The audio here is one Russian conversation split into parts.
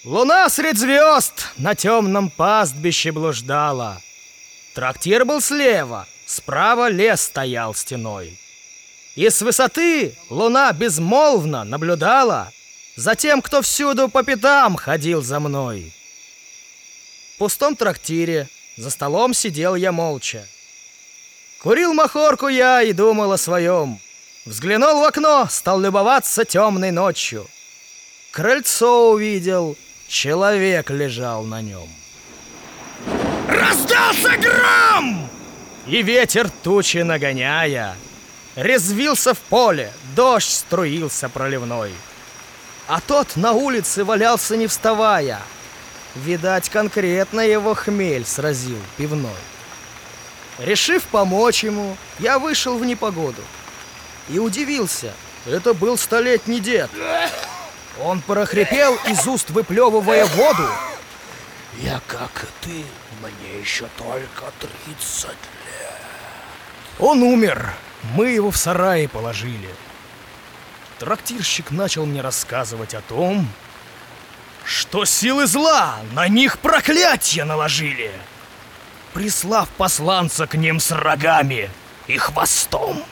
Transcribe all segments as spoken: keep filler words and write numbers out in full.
Луна средь звезд на темном пастбище блуждала. Трактир был слева, справа лес стоял стеной. И с высоты луна безмолвно наблюдала за тем, кто всюду по пятам ходил за мной. В пустом трактире за столом сидел я молча. Курил махорку я и думал о своем. Взглянул в окно, стал любоваться темной ночью. Крыльцо увидел, человек лежал на нем. Раздался гром! И ветер тучи нагоняя резвился в поле, дождь струился проливной. А тот на улице валялся не вставая. Видать, конкретно его хмель сразил пивной. Решив помочь ему, я вышел в непогоду и удивился. Это был столетний дед. Он прохрипел, из уст выплевывая воду: «Я, как и ты, мне еще только тридцать лет». Он умер. Мы его в сарае положили. Трактирщик начал мне рассказывать о том, что силы зла на них проклятие наложили, прислав посланца к ним с рогами и хвостом.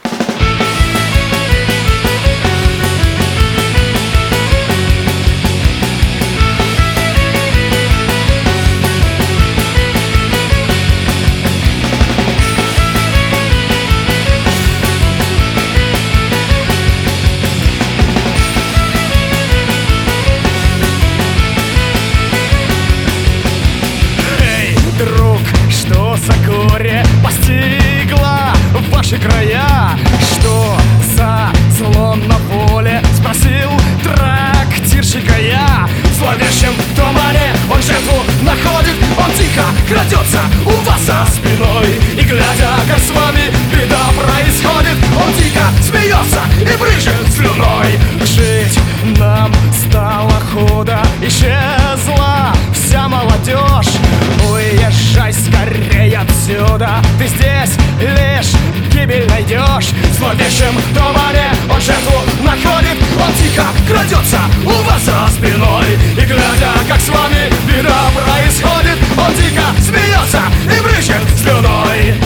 Постигла ваши края, что за злом на поле? Спросил трактирщика я. В зловещем тумане он жертву находит, он тихо крадется у вас за спиной. И глядя, как с вами беда происходит, он тихо смеется и брызжет слюной. Жить нам стало худо, исчезла вся молодежь. Уезжай скорее отсюда, ты здесь лишь гибель найдешь. В зловещем тумане он жертву находит, он тихо крадется у вас за спиной. И глядя, как с вами беда происходит, он тихо смеется и брызжет слюной.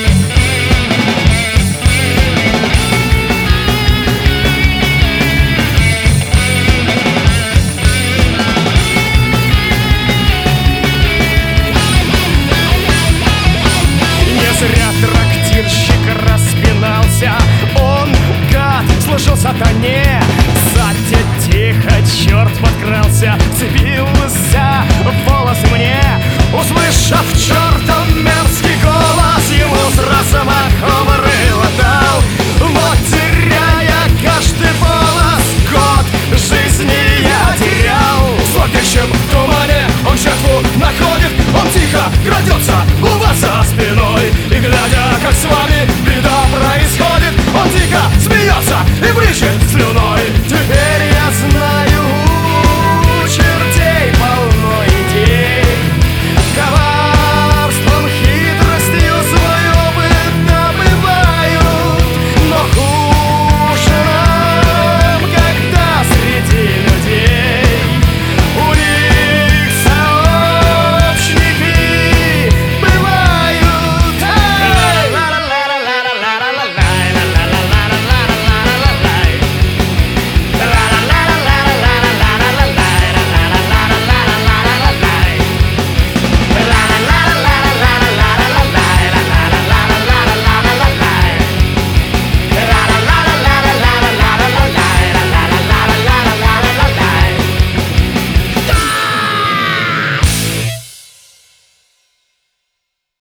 Зря трактирщик распинался, он, гад, служил сатане. Сзади тихо черт подкрался, вцепился в волосы мне. Услышав чертов мерзкий голос, ему сразу